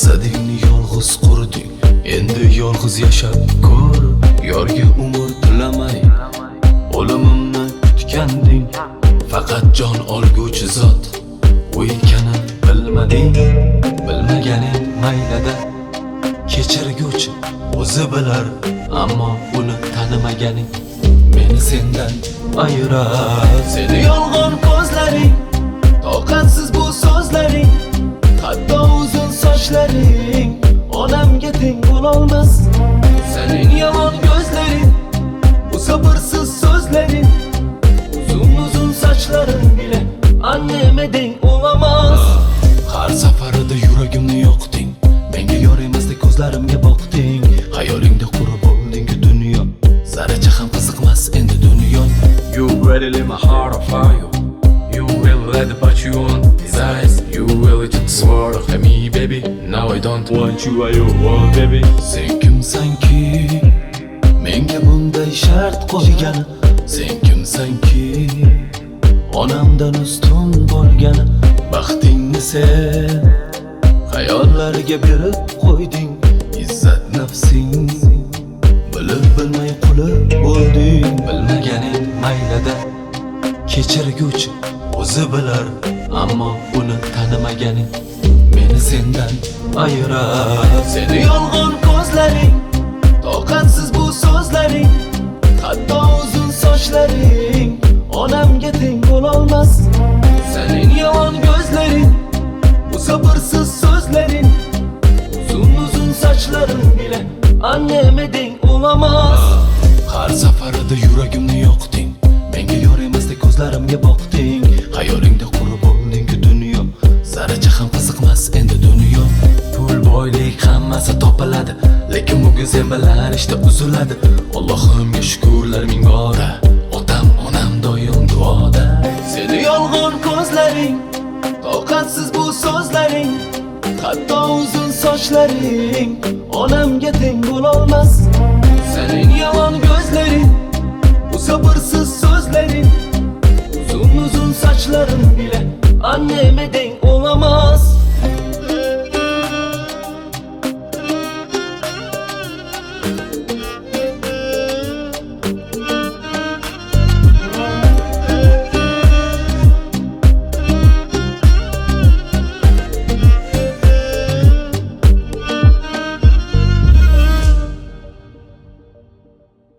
Maqsadingni yolg'iz qurding, endi yolg'iz yashab ko'r. Yorga umr tilamay o'limimni kutganding. Faqat jon olguvchi zot u ekanini bilmading. Bilmaganing maylida kechirguvchi o'zi bilar, ammo uni tanimaganing meni sendan ayirar. Seni yolg'on ko'zlaring, toqatsiz bu so'zlaring, hatto uzun sochlaring onamga teng bo'lolmas. Sening yomon ko'zlaring, bu sabırsiz so'zlaring, uzun sochlaring bile anneme teng olamaz. Har safarida yuragimni yoqding, menga yor emasdek ko'zlarimga boqding. Xayolingda qurib olding-ku dunyo, zarracha ham qiziqmas endi dunyo. You really lit my heart on fire. You really let the put you on his eyes. You really took the sword off me, baby. Now I don't want you, I want, baby. Sen kimsanki menga bunday shart qo'ygani? Sen kimsanki onamdan ustun bo'lgani? Baxtingni sen xayollarga berib qo'yding. Izzat nafsing bilib bilmay quli bo'lding. Bilmaganing maylida kechirguvchi o'zi bilar, ammo uni tanimaganing meni sendan ayirar. Seni yolg'on ko'zlaring, toqatsiz bu so'zlaring, hatto uzun sochlaring onamga teng bo'lolmas. Sening yomon ko'zlaring, bu sabırsiz so'zlaring, uzun sochlaring bile anneme teng olamaz. Har safarida yuragimni yoqding, menga yor emasdek ko'zlarimga boqding. Xayolingda qurib olding-ku dunyo, zarracha ham qiziqmas endi dunyo. Pul boylik hammasi topiladi, lekin bugun sen bilan ishda uziladi. Allohimga shukrlar ming bora, otam onam doim duoda. Seni yolg'on ko'zlaring, toqatsiz bu so'zlaring, hatto uzun sochlaring onamga teng bo'lolmas. Sening yomon ko'zlaring, bu sabırsiz so'zlaring, uzun sochlaring bile anneme teng olamaz.